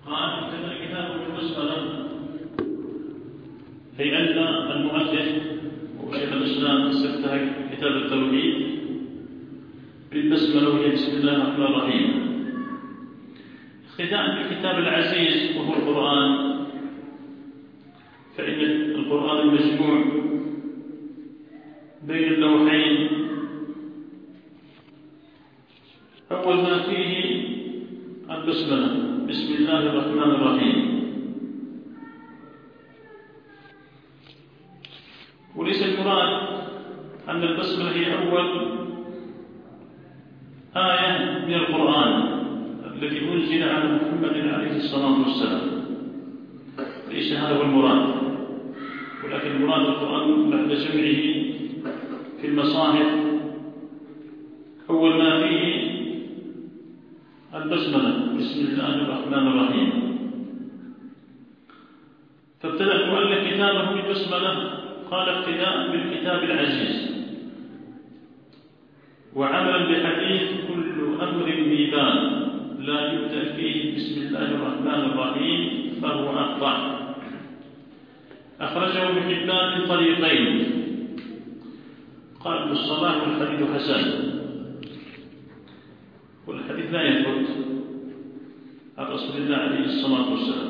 قال ابتدأ كتابه بالبسملة، أي أن المؤلف وشيخ الإسلام استفتح كتاب التوحيد بالبسملة وهي بسم الله الرحمن الرحيم، اقتداء بالكتاب العزيز وهو القرآن. فإن القرآن المجموع بين اللوحين أول ما فيه البسملة، بسم الله الرحمن الرحيم. وليس المراد أن البسملة هي أول آية من القرآن الذي أنزل على محمد عليه الصلاة والسلام، ليس هذا هو المراد، ولكن المراد القرآن بعد جمعه في المصاحف أول ما فيه البسملة، بسم الله الرحمن الرحيم. فابتدأ المؤلف كتابه بالبسملة، قال ابتداء بالكتاب العزيز، وعملا بحديث كل أمر ذي بال لا يبدأ فيه بسم الله الرحمن الرحيم فهو أقطع. أخرجه ابن حبان من طريقين، قال ابن الصلاح والحديث حسن، والحديث لا يثبت عن رسول الله عليه الصلاة والسلام.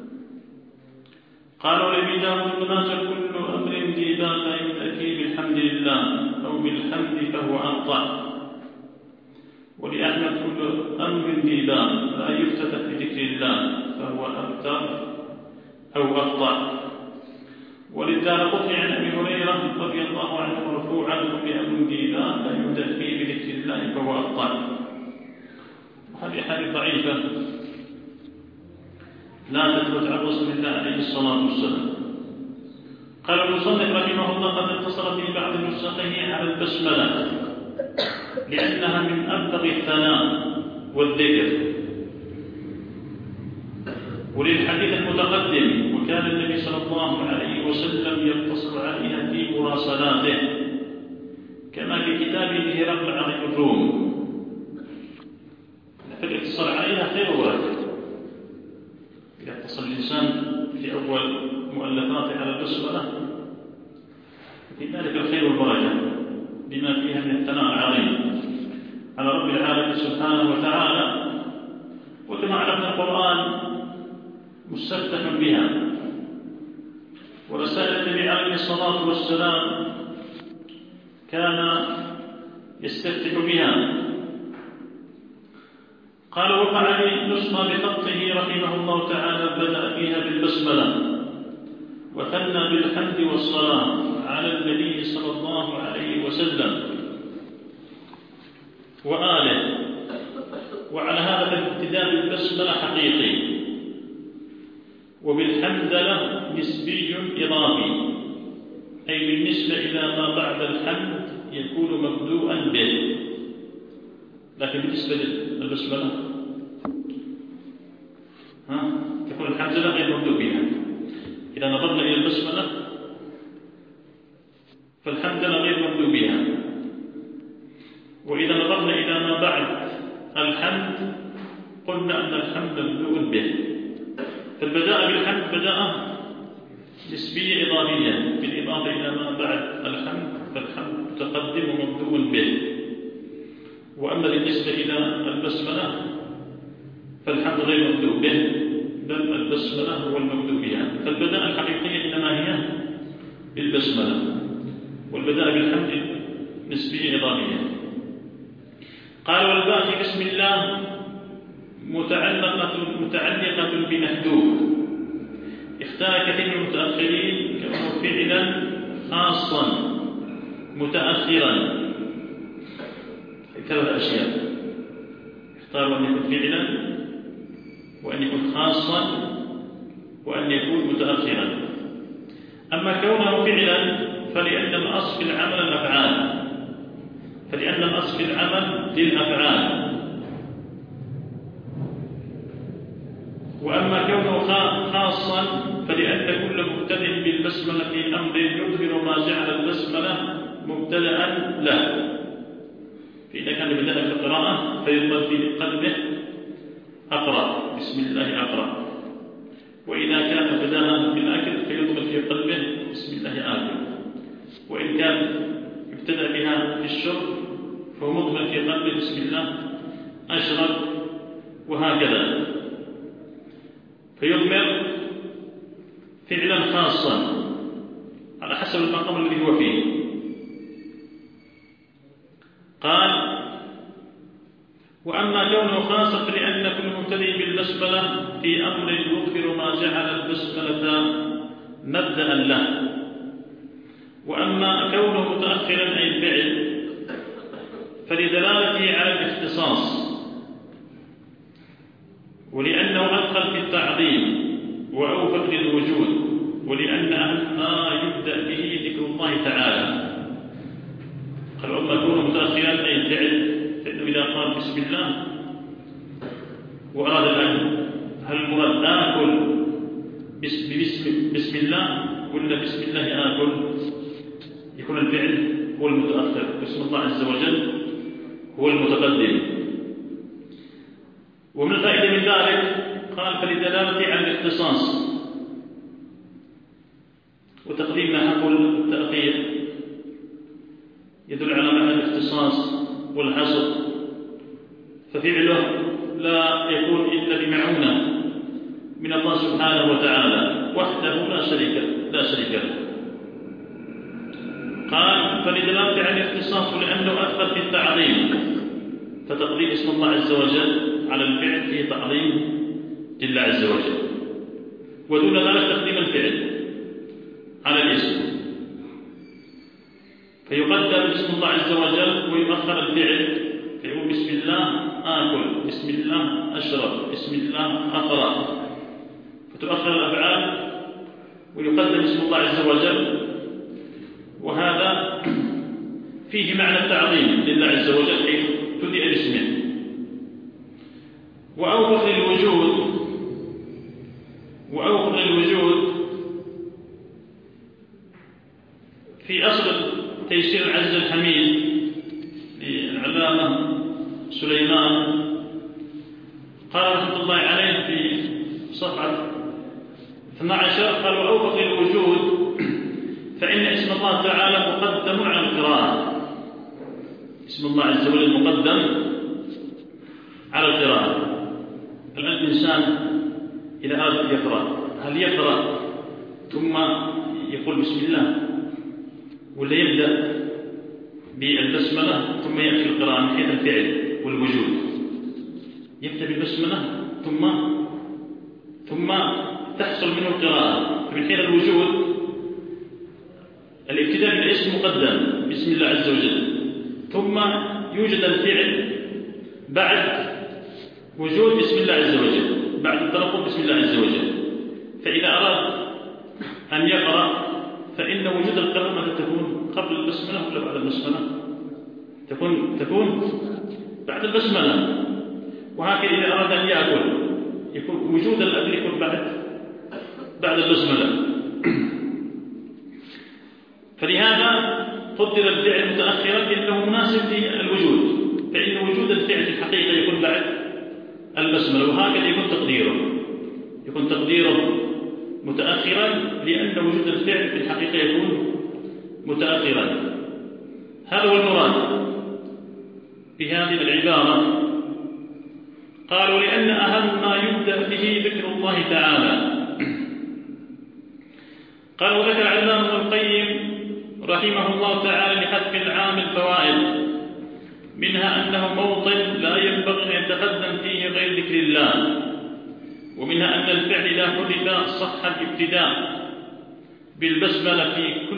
قال ولأبي داود المناجر كل أمر ذي بال لا يبدأ فيه بالحمد لله أو بالحمد فهو أقطع. ولأحمد كل أمر ذي بال لا يفتتح بذكر الله فهو أبتر أو أقطع. وللدارقطني عن أبي هريرة رضي الله عنه مرفوعا كل أمر ذي بال لا يبدأ فيه بذكر الله فهو أقطع. هذه حديث ضعيفة لا تثبت عن رسول الله عليه الصلاة والسلام. قال المصنف رحمه الله قد اقتصر في بعض نسخه على البسملة لأنها من أبلغ الثناء والذكر، وللحديث المتقدم وكان النبي صلى الله عليه وسلم يقتصر عليها في مراسلاته كما في كتابه هرقل عظيم الروم، فالاقتصار عليها خير وبركة. إذا اقتصر الإنسان في أول مؤلفاته على البسملة في ذلك الخير والبركة بما فيها من الثناء العظيم على رب العالمين سبحانه وتعالى. وكما علمنا القرآن مستفتح بها، ورسائل النبي عليه الصلاة والسلام كان يستفتح بها. قال وقع لي نسخة بخطه رحمه الله تعالى بدأ فيها بالبسملة وثنى بالحمد والصلاة على النبي صلى الله عليه وسلم وآله. وعلى هذا الابتداء بالبسملة حقيقي، وبالحمدلة نسبي إضافي، أي بالنسبة إلى ما بعد الحمد يكون مبدوءا به، لكن بالنسبة للبسملة تكون الحمدلة غير مبدوء بها. إذا نظرنا إلى البسملة فالحمدلة غير مبدوء بها، وإذا نظرنا إلى ما بعد الحمد قلنا أن الحمد مبدوء به. فالبداء بالحمد بداء نسبية إضافية، بالإضافة إلى ما بعد الحمد فالحمد متقدم ومبدوء به. وأما بالنسبة إلى البسملة فالحمد غير مبدوء به، بل البسملة هو المبدوء بها. فالبداء الحقيقية إنما هي بالبسملة، والبداء بالحمد نسبية إضافية. قال والباء في بسم الله متعلقة بمحذوف، اختار كثير من المتأخرين كونه فعلا خاصا متأخرا، ثلاث أشياء: اختاروا أن يكون فعلا، وأن يكون خاصا، وأن يكون متأخرا. أما كونه فعلا فلأن الأصل في العمل الأفعال، فلأن الأصل في العمل للأفعال. وأما كونه خاصا فلأن كل مبتدئ بالبسملة في أمر يظهر ما جعل البسملة مبتدأ له. فإذا كان بدأ في القراءة فيضمن في قلبه أقرأ، بسم الله أقرأ. وإذا كان بدأ بالأكل فيضمن في قلبه بسم الله آكل، وإن كان ابتدأ بها في الشرب فهو مضمن في قلبه بسم الله أشرب، وهكذا. فيضمر فعلا خاصا على حسب المقام الذي هو فيه. قال: وأما كونه خاصا فلأن كل مبتدئ بالبسملة في أمر يخبر ما جعل البسملة مبدأ له. وأما كونه متأخرا أي الفعل فلدلالته على الاختصاص، ولأنه أدخل في التعظيم وأوفق للوجود، ولأن أهم ما يبدأ به ذكر الله تعالى. قال: وأما كونه متأخرا أي الفعل فإنه إذا قال بسم الله وأراد الأكل، هل المراد آكل بسم الله ولا بسم الله آكل؟ يكون الفعل هو المتأخر، بسم الله عز وجل هو المتقدم. ومن الفائدة من ذلك قال: فلدلالته على الاختصاص وتقديم ما حق التأخير يدل على معنى الاختصاص والحصر، ففعله لا يكون إلا بمعونة من الله سبحانه وتعالى وحده لا شريك له. قال: فلدلالته على الاختصاص ولأنه أدخل في التعظيم، فتقديم اسم الله عز وجل على الفعل فيه تعظيم لله عز وجل، ودون ذلك تقديم الفعل على الاسم، فيقدم اسم الله عز وجل ويؤخر الفعل، فيقول بسم الله آكل، بسم الله أشرب، بسم الله أقرأ، فتؤخر الأفعال ويقدم اسم الله عز وجل. وهذا فيه معنى التعظيم لله عز وجل حيث تدئ باسمه. وأوفق للوجود في أصل تيسير العزيز الحميد للعلامة سليمان قال رحمة الله عليه في صفحة 12: قال: وأوفق للوجود فإن اسم الله تعالى مقدم على القراءة. اسم الله عز وجل مقدم على القراءة. الآن الإنسان إذا أراد يقرأ، هل يقرأ ثم يقول بسم الله، ولا يبدأ بالبسملة ثم يأتي القراءة من حيث الفعل والوجود؟ يبدأ بالبسملة ثم تحصل منه القراءة. فمن حيث الوجود الابتداء بالاسم مقدم بسم الله عز وجل، ثم يوجد الفعل بعد وجود بسم الله عز وجل، بعد التلفظ بسم الله عز وجل. فإذا أراد أن يقرأ فإن وجود القراءة متى تكون؟ قبل البسملة ولا بعد البسملة؟ تكون بعد البسملة. وهكذا إذا أراد أن يأكل يكون وجود الأكل يكون بعد البسملة. فلهذا قدر الفعل متأخرا لأنه مناسب للوجود، فإن وجود الفعل في الحقيقة يكون بعد البسملة، وهكذا يكون تقديره متأخرا لأن وجود الفعل في الحقيقة يكون متأخرا. هذا هو المراد بهذه العبارة. قالوا: لأن أهم ما يبدأ به ذكر الله تعالى. قال: وذكر العلامة ابن القيم رحمه الله تعالى لحذف العام الفوائد، منها أنه موطن لا ينبغي أن يتقدم فيه غير ذكر الله، ومنها أن الفعل إذا حدث صح الابتداء بالبسملة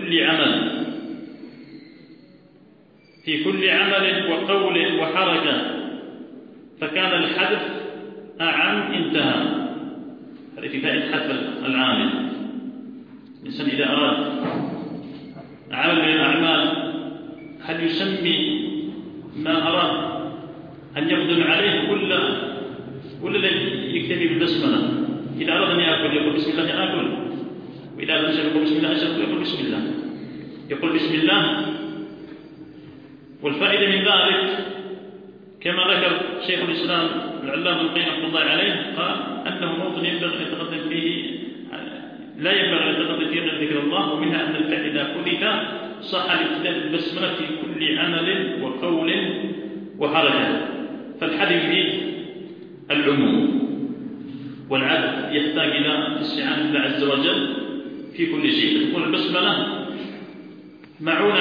في كل عمل وقول وحركة، فكان الحذف أعم انتهى. هذه في فائدة حذف العامل. الإنسان إذا أراد عمل من الأعمال هل يسمي ما أراد أن يقدم عليه ولا يكتفي بالبسملة؟ إذا أراد أن يأكل يقول بسم الله آكل، وإذا أراد أن يقول بسم الله أشرب يقول بسم الله، يقول بسم الله. والفائدة من ذلك كما ذكر شيخ الإسلام العلامة ابن القيم رحمه الله عليه، قال أنه موطن ينبغي أن يتقدم فيه، لا ينبغي أن يتقدم فيه غير ذكر الله. ومنها أن الفعل إذا حدث صح الابتداء بالبسملة في كل عمل وقول وحركة، فالحدث فيه العموم، والعبد يحتاج إلى استعانة الله عز وجل في كل شيء. تكون البسملة معونة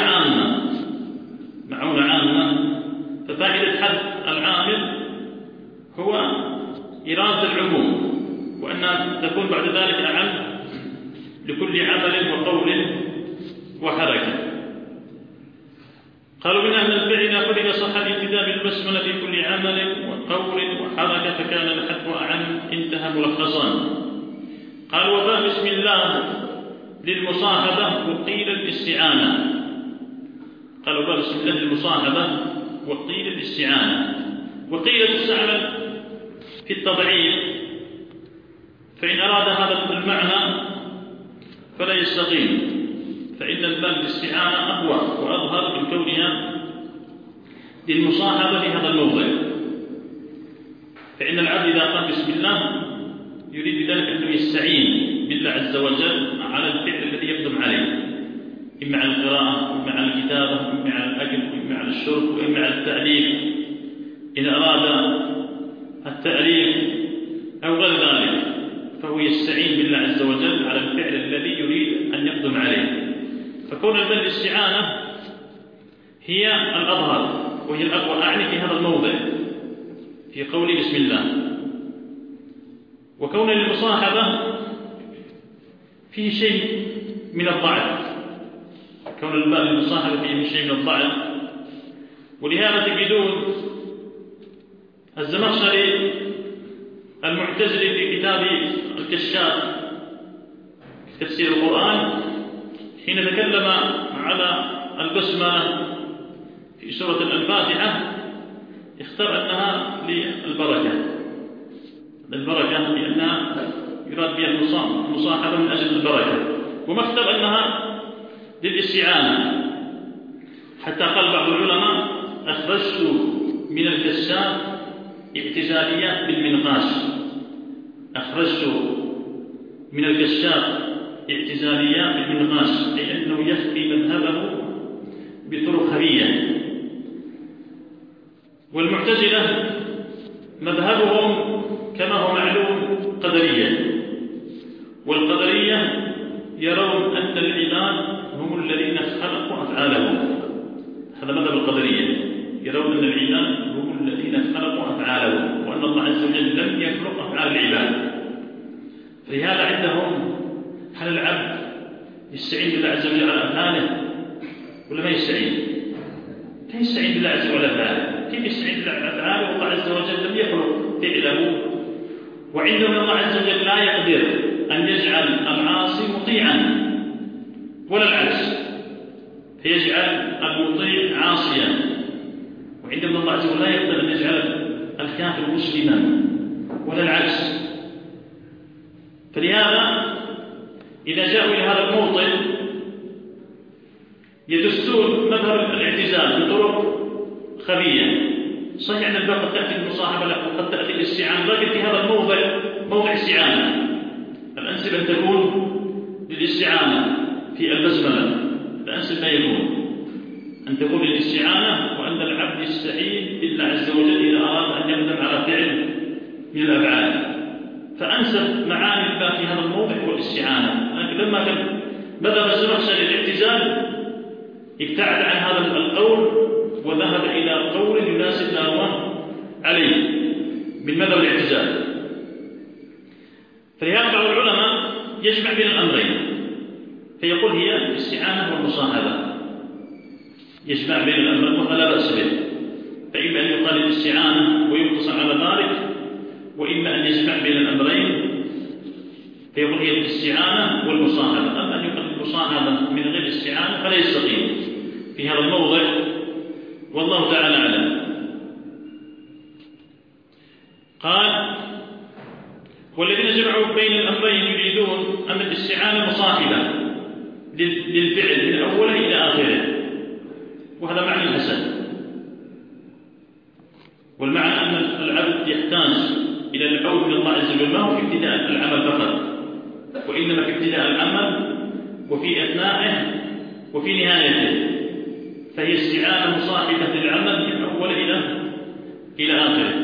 عامة، ففائدة حذف العامل هو إرادة العموم، وأنها تكون بعد ذلك أعم لكل عمل وقول وحركة. قالوا من أن الفعل إذا حذف صح الابتداء بالبسملة في كل عمل وقول وحركة فكان الحذف أعم، انتهى ملخصا. قال وباء بسم الله للمصاحبة وقيل الاستعانة. قالوا باب بسم الله للمصاحبة وقيل الاستعانة، وقيل تستعمل في التضعيف، فإن أراد هذا المعنى فلا يستقيم، فإن الباب الاستعانة أقوى وأظهر من كونها للمصاحبة في هذا الموضع. فإن العبد إذا قال بسم الله يريد بذلك أنه يستعين بالله عز وجل على الفعل الذي يقدم عليه، إما على القراءة وإما على الكتابة وإما على الأكل وإما على الشرب وإما على التأليف، إذا أراد التأليف أو غير ذلك فهو يستعين بالله عز وجل على الفعل الذي يريد أن يقدم عليه. فكون الباب الاستعانة هي الأظهر وهي الأقوى أعني في هذا الموضع في قول بسم الله. وكون المصاحبة فيه شيء من الضعف، كون الباب المصاحبة فيه شيء من الضعف، ولهذا تجدون الزمخشري المعتزلي في كتاب الكشاف في تفسير القرآن حين تكلم على البسملة في سورة الفاتحة اختار أنها للبركة لأنها يراد بها المصاحبة من أجل البركة، وما اختار أنها للاستعانة، حتى قال بعض العلماء أخرجت من الكشاف اعتزاليات بالمنقاش، أخرجت من الكشاف اعتزاليات بالمنقاش، أي أنه يخفي مذهبه بطرق خفية. والمعتزلة مذهبهم كما هو معلوم قدرية، والقدرية يرون أن العباد هم الذين خلقوا أفعالهم، هذا مذهب القدرية، يرون أن العباد هم الذين خلقوا أفعالهم وأن الله عز وجل لم يخلق أفعال العباد. فلهذا عندهم هل العبد يستعين بالله عز وجل على أفعاله ولا ما يستعين؟ لا يستعين بالله عز وجل على أفعاله. كيف يستعين بالله على أفعاله والله عز وجل لم يخلق فعله؟ وعندهم الله عز وجل لا يقدر أن يجعل العاصي مطيعا ولا العكس، فيجعل المطيع عاصيا، وعندما الله عز وجل لا يقدر أن يجعل الكافر مسلما ولا العكس. فلهذا إذا جاءوا إلى هذا الموطن يدسون مذهب الاعتزال بطرق خفية. صحيح أن الباب قد تأتي المصاحبة وقد تأتي الاستعانة، لكن في هذا الموضع موضع استعانة، الأنسب أن تكون للاستعانة في البسملة، الأنسب ما يكون أن تكون للاستعانة، وأن العبد يستعين بالله عز وجل إذا أراد أن يقدم على فعل من الأفعال. فأنسب معاني الباب في هذا الموضع هو الاستعانة. لكن لما كان بدأ الزمخشري الاعتزال ابتعد عن هذا القول وذهب إلى قول يناسب ما هو عليه من مذهب الاعتزال. فلهذا بعض العلماء يجمع بين الأمرين، فيقول هي الاستعانة والمصاحبة، يجمع بين الأمرين ولا بأس به. فإما أن يقال الاستعانة ويقتصر على ذلك، وإما أن يجمع بين الأمرين فيقول هي الاستعانة والمصاحبة. أما أن يقال المصاحبة من غير الاستعانة فلا يستقيم في هذا الموضع، والله تعالى أعلم. قال والذين جمعوا بين الأمرين يريدون أن الاستعانة مصاحبة للفعل من أوله إلى آخره، وهذا معنى حسن. والمعنى أن العبد يحتاج إلى العون من الله عز وجل، ما هو في ابتداء العمل فقط، وإنما في ابتداء العمل وفي أثنائه وفي نهايته، فهي استعانة مصاحبة للعمل من أول إلى آخره.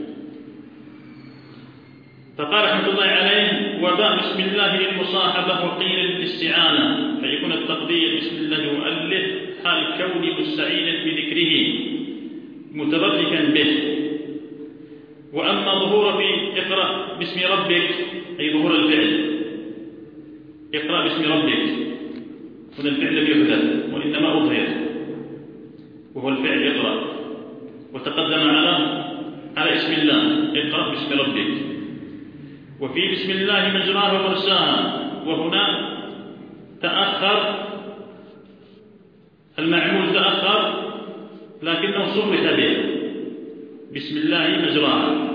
فقال رحمة الله عليه: وباء بسم الله للمصاحبة وقيل للاستعانة، فيكون التقدير بسم الله مؤلف حال كوني مستعينا بذكره متبركا به. وأما ظهور في اقرأ باسم ربك أي ظهور الفعل، اقرأ باسم ربك، هنا الفعل لم يحدث وإنما أظهر، وهو الفعل اقرأ، وتقدم على اسم الله اقرأ باسم ربك. وفي بسم الله مجراه ومرساها، وهنا تأخر المعمول، تأخر لكنه صرح به، بسم الله مجراها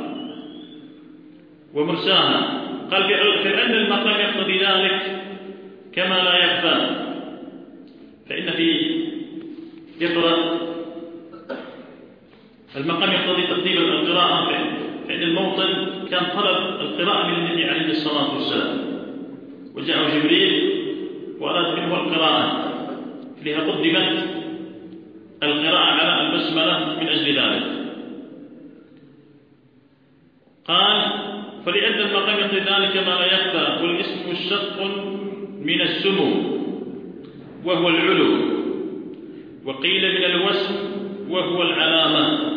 ومرساها. قال فإن المقام يقتضي ذلك كما لا يخفى، فإن في اقرأ المقام يقتضي تقديم القراءة، فإن الموطن كان طلب القراءة من النبي عليه الصلاة والسلام، وجاء جبريل وأراد منه القراءة، لها قدمت القراءة على البسملة من أجل ذلك. قال فلأن المقام يقتضي ذلك ما لا يخفى، والاسم مشتق من السمو وهو العلو، وقيل من الوسم وهو العلامة.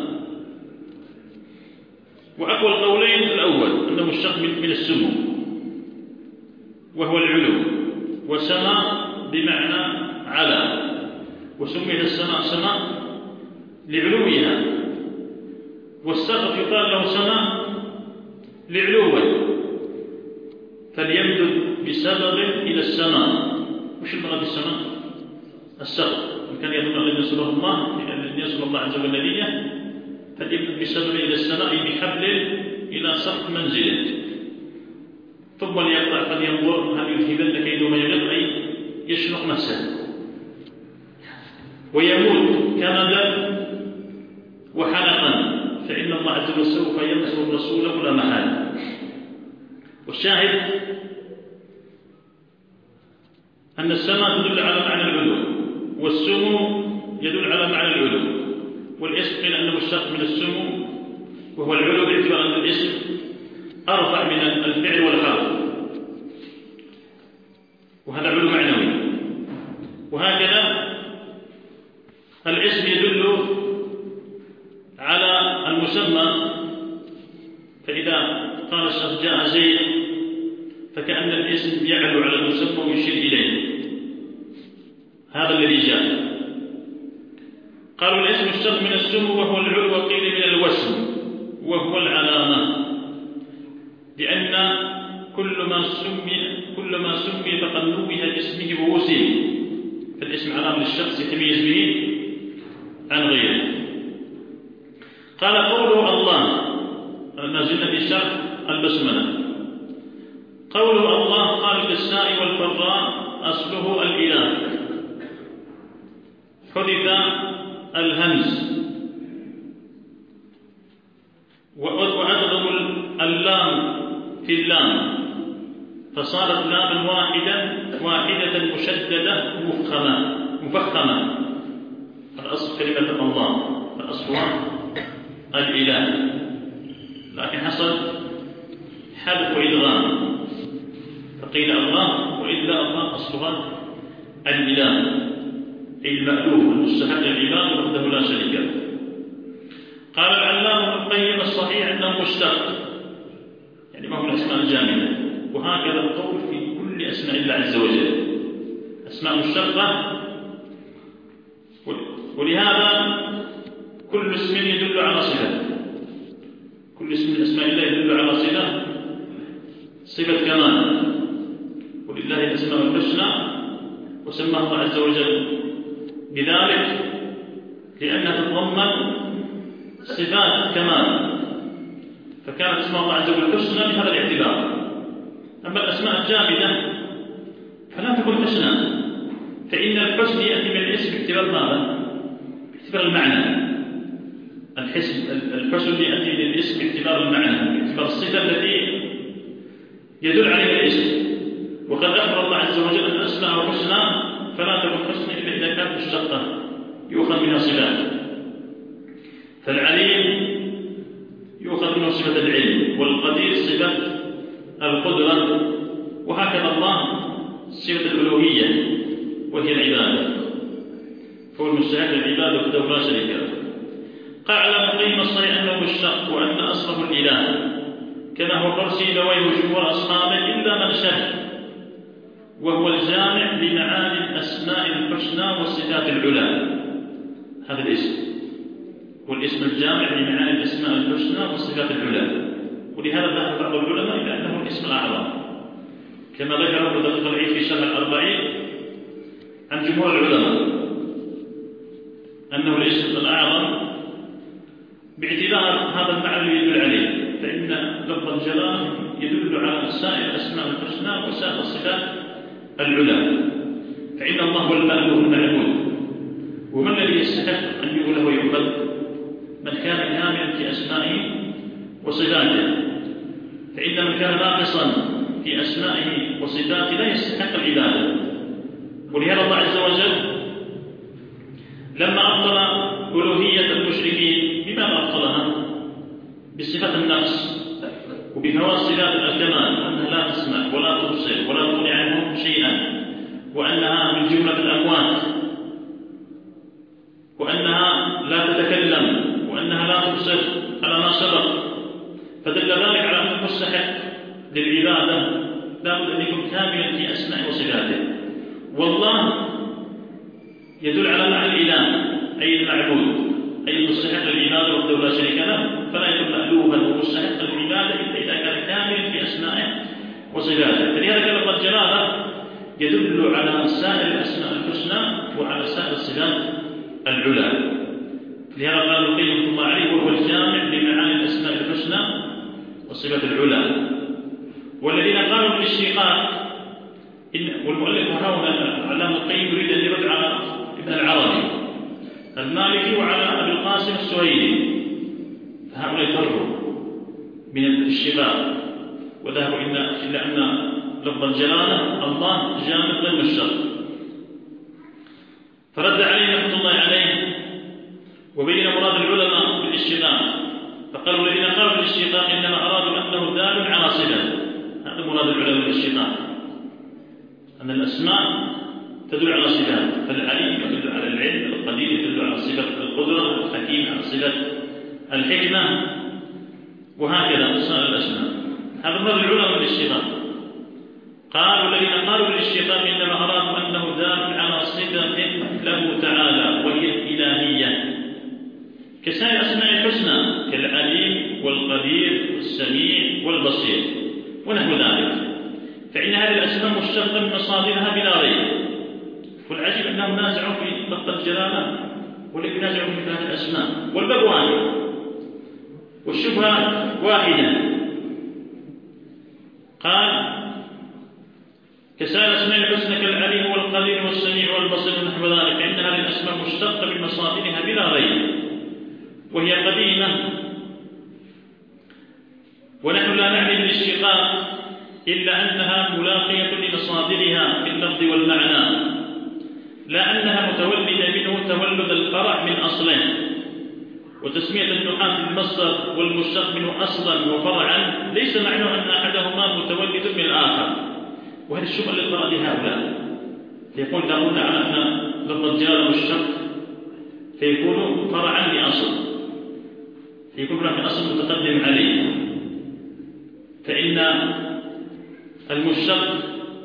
وأقوى القولين الأول أنه مشتق من السمو وهو العلو، وسماء بمعنى على، وسميت السماء سماء لعلوها، والسقف يقال له سماء لعلوه، فليمدد بسبب إلى السماء. وش المراد بالسماء؟ السقف، إن كان يظن أن يصله الله، أن يصل الله عز وجل نبيه، فليمدد بسبب إلى السماء بحبل إلى سقف منزله، ثم ليقطع فلينظر هل يذهبن كيد ما يغض، أي يشنق نفسه ويموت كمدا وحلقا، فإن الله عز وجل سوف ينصر رسوله لا محالة. والشاهد أن السماء تدل على معنى العلو، والسمو يدل على معنى العلو، والاسم قيل أنه مشتق من السمو وهو العلو، باعتبار أن الاسم أرفع من الفعل والحرف، وهذا علو معنوي. وهكذا الاسم يدل على المسمى، فإذا قال الشخص جاء زيد فكأن الاسم يعلو على المسمى ويشير إليه، هذا الذي جاء. قالوا الاسم مشتق من السمو وهو العلو، وقيل من الوسم وهو العلامة، لأن كل ما سمي فقد نوه باسمه ووسم، فالاسم علامة للشخص يتميز به عن غيره. قال قوله الله، ما زلنا في شرح البسملة. قوله الله قال بالساء والفراء أصله الإله، حذف الهمز، وأدغم اللام في اللام، فصارت لاما واحدة مشددة مفخمة. الأصل كلمة الله، فأصلها الإله، لكن حصل حذف وإدغام، فقيل الله وإلا الله أصلها الإله، أي المألوه المستحق للعباد وحده لا شريك له. قال العلامة ابن القيم الصحيح أنه مشتق، يعني ما هو الأسماء الجامدة، وهكذا القول في كل أسماء الله عز وجل، أسماء مشتقة. ولهذا كل اسم يدل على صفة، كل اسم من أسماء الله يدل على صفة كمال، ولله الأسماء الحسنى، وسماه الله عز وجل بذلك لأنها تتضمن صفات كمال، فكانت اسماء الله عز وجل حسنى بهذا الاعتبار. أما الأسماء الجامدة فلا تكون حسنى، فإن الحسن يأتي من الاسم باعتبار ماذا؟ باعتبار المعنى، الحسن يأتي للاسم باعتبار المعنى، باعتبار الصفة التي يدل عليها الاسم. وقد أخبر الله عز وجل أن الأسماء الحسنى فلا تكون حسنى إلا إذا كانت مشتقة يؤخذ منها صفات. فالعليم يؤخذ منه صفة العلم، والقدير صفة القدرة، وهكذا الله صفة الألوهية وهي العبادة، فهو المستحق للعبادة وحده لا شريك له. قال على مقيم الصحيح أنه مشتق وأن أصله الإله، كما هو قول سيبويه وجمهور أصحابه إلا من شهد، وهو الجامع لمعاني الأسماء الحسنى والصفات العلى. هذا الاسم هو الاسم الجامع لمعاني الأسماء الحسنى والصفات العلى، ولهذا ذهب بعض العلماء إلى أنه الاسم الأعظم، كما ذكر ابن دقيق العيد في شرح الأربعين عن جمهور العلماء أنه الاسم الأعظم باعتبار هذا المعنى الذي يدل عليه، فإن لفظ الجلال يدل على سائر الأسماء الحسنى وسائر الصفات العلى، فإن الله هو المألوه المعبود. ومن الذي يستحق أن يؤله ويعبد؟ من كان كاملا في أسمائه وصفاته، فإن من كان ناقصا في أسمائه وصفاته لا يستحق العبادة. ولهذا الله عز وجل لما أبطل ألوهية المشركين بما أبطلها؟ بصفة النقص وبفوات صفات الكمال، وأنها لا تسمع ولا تبصر ولا تغني عنهم شيئا، وأنها من جملة الأموات، وأنها لا تتكلم، وأنها لا تبصر على ما سبق، فدل ذلك على أن المستحق للعبادة لابد أن يكون كاملا في أسماء وصفاته. والله يدل على معنى الإله أي المعبود، أي المستحق للعبادة وحده لا شريك له، فلا يكون مألوها ومستحق للعبادة إلا إذا كان كاملا في أسمائه وصفاته. فلهذا كان لفظ الجلالة يدل على سائر الأسماء الحسنى وعلى سائر الصفات العلى. لهذا قال القيم رحمه الله عليه وهو الجامع لمعاني الأسماء الحسنى والصفات العلى. والذين قالوا بالاشتقاق، والمؤلف هنا علامة القيم يريد أن يرد على ابن العربي المالكي وعلى أبي القاسم السهيلي، فهؤلاء فروا من الاشتقاق وذهبوا إلى أن لفظ الجلالة الله جامع غير مشتق، فرد عليه رحمة الله عليه وبين مراد العلماء بالاشتقاق، فقالوا الذين قالوا بالاشتقاق إنما أرادوا أنه دال على صفة. هذا مراد العلماء بالاشتقاق، أن الأسماء تدل على صفات، فالعليم يدل على العلم، القدير يدل على صفة القدرة، الحكيم على صفة الحكمة، وهكذا سائر الأسماء. هذا مراد العلماء بالاشتقاق. قالوا الذين قالوا بالاشتقاق إنما أرادوا أنه دال على صفة له تعالى وهي الإلهية كسائر أسماء الحسنى كالعليم والقدير والسميع والبصير ونحو ذلك، فإن هذه الأسماء مشتقة من مصادرها بلا ريب. والعجيب أنهم نازعوا في لفظ الجلالة ولكن نازعوا في هذه الأسماء، والباب واحد والشبهة واحدة. قال كسائر الأسماء الحسنى كالعليم والقدير والسميع والبصير ونحو ذلك، فإن هذه الأسماء مشتقة من مصادرها بلا ريب، وهي قديمة، ونحن لا نعني بالاشتقاق إلا أنها ملاقية لمصادرها في اللفظ والمعنى، لا أنها متولدة منه تولد الفرع من أصله. وتسمية النحاة المصدر والمشتق منه أصلا وفرعا ليس معناه أن أحدهما متولد من الآخر، وهذه الشبهة اللي قرأ هؤلاء يقول دعونا على أن لفظ الجلالة مشتق فيكون فرعا لأصل، فيكون هناك أصل متقدم عليه، فإن المشتق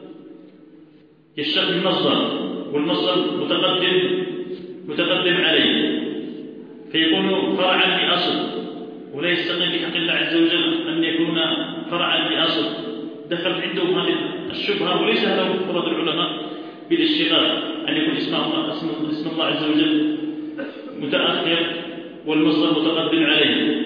يشتق من مصدر والمصدر متقدم عليه فيكون فرعا لأصل، ولا يستقيم في حق الله عز وجل أن يكون فرعا لأصل. دخلت عندهم هذه الشبهة، وليس هذا هو مراد العلماء بالاشتقاق أن يكون اسم الله عز وجل متأخر والمصدر متقدم عليه،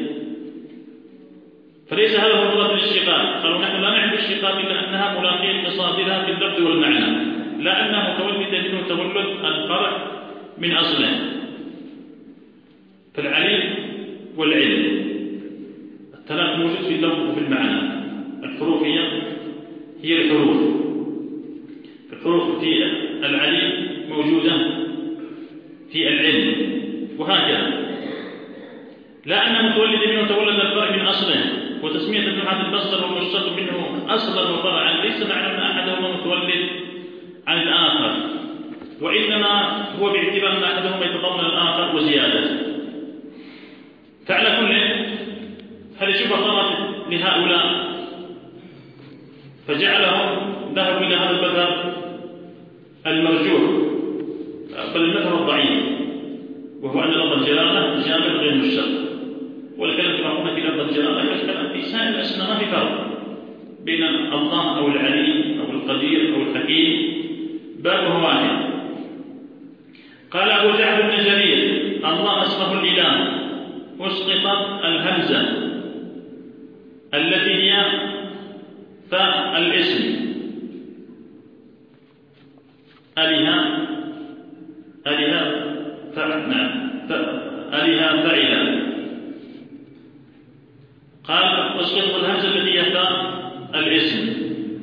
فليس هذا هو مراد الاشتقاق. قالوا نحن لا نعني بالاشتقاق إلا أنها ملاقية مصادرها في اللفظ والمعنى، لا أنها متولدة منه تولد الفرع من أصله. فالعليم ثلاث موجود في اللفظ وفي المعنى. الحروف هي الحروف. الحروف في العليم موجودة في العلم، وهكذا. لا أن متولد منه تولد الفرع من أصله، وتسمية اللغة المصدر والمشتق منه أصلا وفرعا ليس معنى أن أحدهما متولد عن الآخر، وإنما هو باعتبار أن أحدهما يتضمن الآخر وزيادة. فعلى كل هذه شبهة صارت لهؤلاء فجعلهم ذهبوا إلى هذا المذهب المرجوح، بل المذهب الضعيف، وهو أن لفظ الجلالة جامع غير مشتق. والكلام كما قلنا في لفظ الجلالة كالكلام في سائر الأسماء، ما في فرق بين الله أو العليم أو القدير أو الحكيم، بابه واحد. قال أبو جعفر بن جرير: الله اسمه الإله، واسقطت الهمزة التي هي فاء الاسم، ألها فعلا. قال: واسقطت الهمزة التي هي فاء الاسم،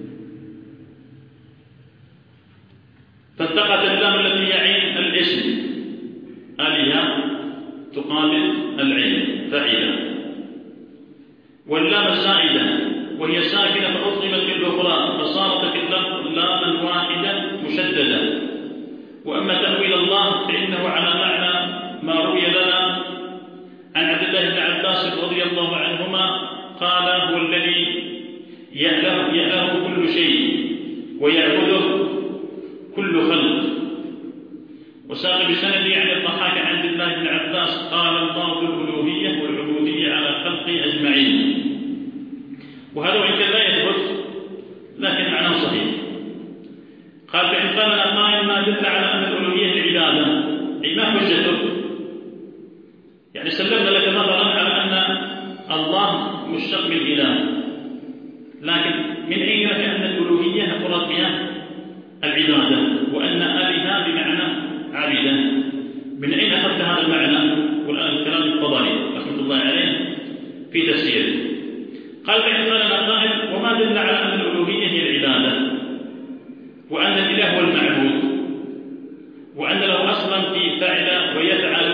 فالتقت اللام التي هي عين الاسم، ألها تقابل العين فعلا، واللام الزائدة وهي ساكنة فأضغمت بالأخرى فصارت في اللفظ لاما واحدا مشددة. وأما تأويل الله فإنه على معنى ما روي لنا عن عبد الله بن عباس رضي الله عنهما قال: هو الذي يأله كل شيء ويعبده كل خلق. وساق بسند عن الضحاك عن عبد الله بن عباس قال: الله الألوهية والعبودية على خلقه أجمعين. وهذا وإن كان لا يثبت لكن معناه صحيح. قال: فإن قال قائل ما دل على أن الألوهية العبادة، أي ما حجته؟ يعني سلمنا لك نظرا على أن الله مشتق من إله، لكن من أين لك أن الألوهية مراد بها العبادة، وأن آلهة بمعنى عابدا؟ من أين أخذت هذا المعنى؟ والآن الكلام الطبري رحمة الله عليه في تفسيره. قال: فإن قال قائل وما دل على أن الألوهية هي العبادة، وأن الإله هو المعبود، وأن له أصلا في فعل ويفعل.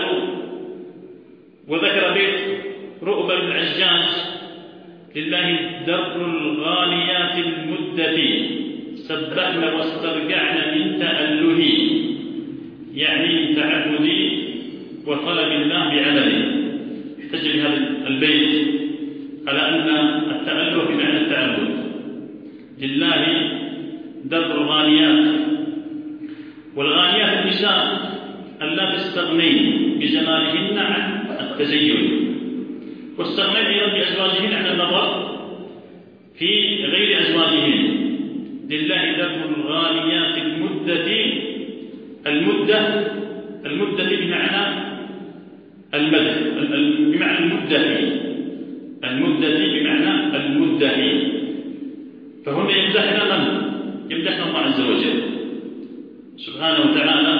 وذكر بيت رؤبة بن العجاج: لله در الغاليات المدة سبحن واسترجعن من تأله، يعني تعبدي وطلب الله بعمله. احتج بهذا البيت على أن التأله بمعنى التعبد. لله در الغاليات، والغاليات النساء اللاتي استغنين بجمالهن عن التزين، واستغنين أيضا بأزواجهن عن النظر في غير أزواجهن. لله در الغاليات المدة بمعنى المدح، بمعنى المدة بمعنى المدح. فهن يمدحن الله عز وجل سبحانه وتعالى.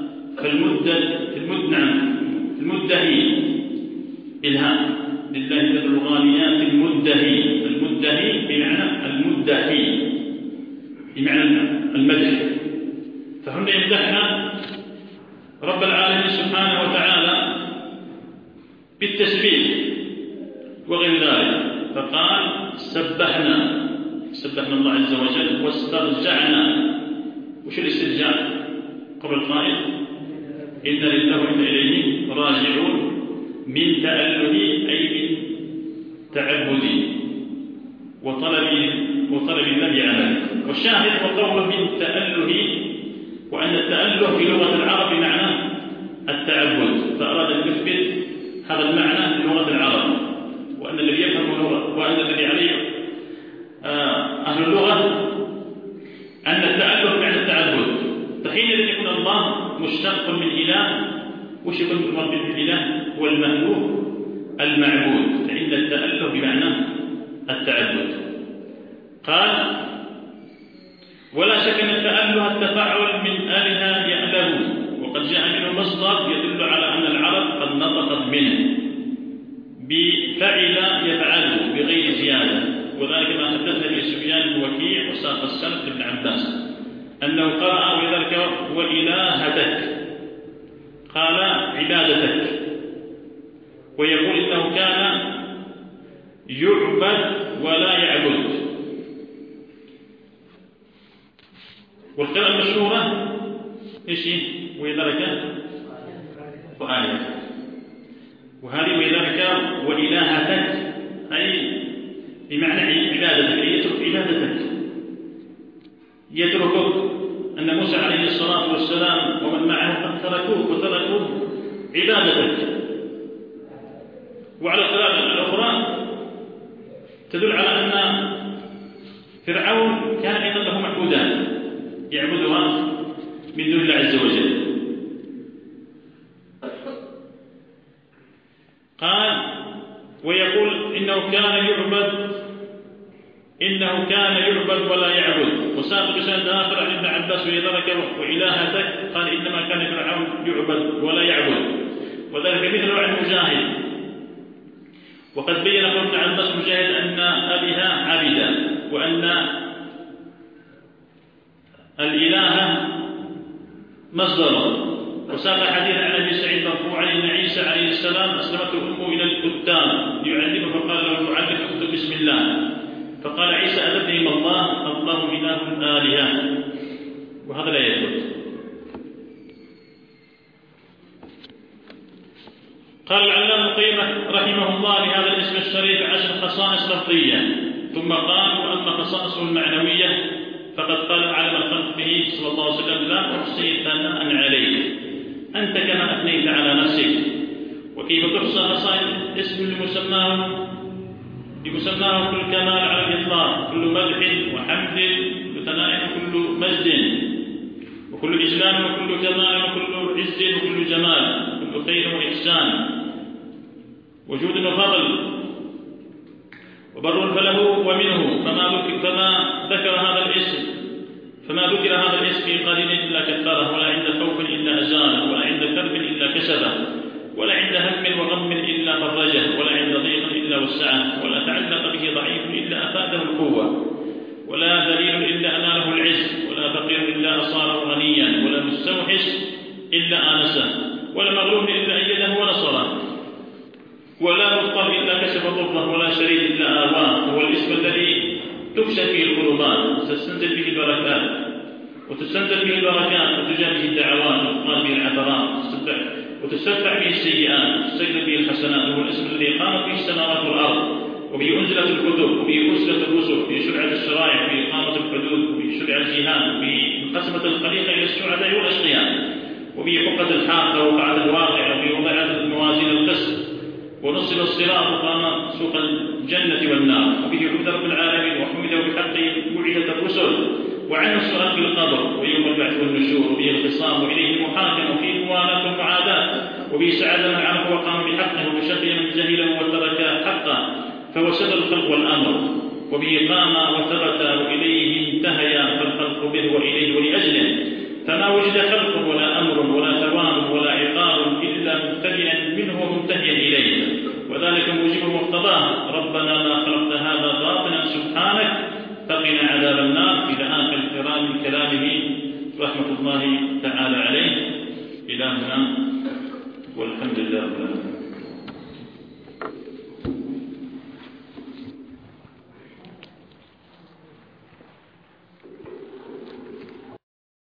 المدهي إلهام. لله در الغاليات المدهي بمعنى المدحي بمعنى المدح. فهن يمدحن رب العالمين سبحانه وتعالى بالتسبيح وغير ذلك. فقال: سبحنا الله عز وجل، واسترجعنا. وش الاسترجاع؟ قبل القائل: إن لله وإنا إليه راجعون، من تأله أي من تعبدي وطلب الله بعمله. والشاهد وقوله من تأله، وأن التأله في لغة العرب بمعنى التعبد، فأراد أن يثبت هذا المعنى في لغة العرب، وأن الذي يفهم اللغة وأن الذي عليه أهل اللغة أن التأله بمعنى التعبد. فحينئذ يكون الله مشتق من إله، وش يكون المراد بالإله؟ هو المألوه المعبود، فإن التأله بمعنى التعبد. قال: ولا شك أن التأله التفاعل من آلهة يأله، وقد جاء منه مصدر يدل على أن العرب قد نطقت منه بفعل يفعله، ساق السند لابن عباس أنه قرأ ولذلك وإلهتك قال عبادتك، ويقول إنه كان يعبد ولا يعبد. والقراءة المشهورة إيش ويذلك وآلهتك، وهذه ويذلك وإلهتك أي بمعنى عبادتك، أي يترك عبادتك، يتركك. أن موسى عليه الصلاة والسلام ومن معه قد تركوك وتركوا عبادتك. وعلى القراءة الأخرى تدل على أن فرعون كان أيضا له معبودان يعبدها من دون الله عز وجل. قال ويقول إنه كان يعبد ولا يعبد. وساق بسند آخر عن ابن عباس ويذرك وإلهتك قال إنما كان فرعون يعبد ولا يعبد، وذلك مثل عن مجاهد. وقد بين ابن عباس مجاهد أن آلهة عبدا، وأن الإله مصدره. وساق حديث عن أبي سعيد مرفوعا أن عيسى عليه السلام أسلمته أمه إلى الكتاب يعلمه، فقال له المعلم اكتب بسم الله، فقال عيسى أدرني من الله إله الآلهة، وهذا لا يثبت. قال العلامة القيم رحمه الله لهذا الاسم الشريف 10 خصائص لفظية، ثم قال وأما خصائصه المعنوية فقد قال علم الخلق به صلى الله عليه وسلم لا أحصي ثناء عليك أنت كما أثنيت على نفسك. وكيف تحصى خصائص اسم لمسماه كل كمال على الإطلاق، كل مدح وحمد وثناء وكل مجد وكل إجلال وكل كمال وكل عز وكل جمال وكل خير وإحسان وجود وفضل وبر فله ومنه. فما ذكر هذا الاسم في قليل إلا كثره، ولا عند خوف إلا أزاله، ولا عند كرب إلا كسبه، ولا عند هم وغم إلا فرجه، ولا عند ضيق إلا وسعه، ولا تعلق به ضعيف إلا أفاده القوة، ولا ذليل إلا أناله العز، ولا فقير إلا أصاره غنيا، ولا مستوحش إلا آنسه، ولا مغلوب إلا أيده ونصره، ولا مضطر إلا كشف ضره، ولا شريك إلا آواه. هو الاسم الذي تكشف فيه القربات وتستنزل به البركات وتجاب به الدعوات وتقال به العثرات وتستدفع به السيئات وتستجلب به الحسنات. هو الاسم الذي قامت به السماوات والأرض، وبه أنزلت الكتب، وبه أرسلت الرسل، وبه شرعت الشرائع، وبه إقامة الحدود، وبه شرع الجهاد، وبه انقسمت الخليقة إلى السعداء والأشقياء، وبه حقت الحاقة ووقعت الواقع، وبه وضعت الموازين القسط ونصب الصراط وقام سوق الجنة والنار، وبه عبد رب العالمين وحمده بحقه بعثت الرسل، وعنه السؤال في القبر ويوم البعث والنشور، وبه الخصام وإليه المحاكم، وفيه الموالاة والمعاداة، وبه سعد من عنه وقام بحقه، وبشقي من جهله وترك حقه فهو سر الخلق والأمر، وبه قام وثبت وإليه انتهيا فالخلق به وإليه ولأجله، فما وجد خلق ولا أمر ولا ثواب ولا عقاب إلا مبتدئا منه ومنتهيا إليه، وذلك موجب مقتضاه. ربنا ما خلقت هذا باطلا سبحانك فقنا عذاب النار، إلى آخر الكلام كلامه رحمة الله تعالى عليه. إلهنا والحمد لله رب العالمين.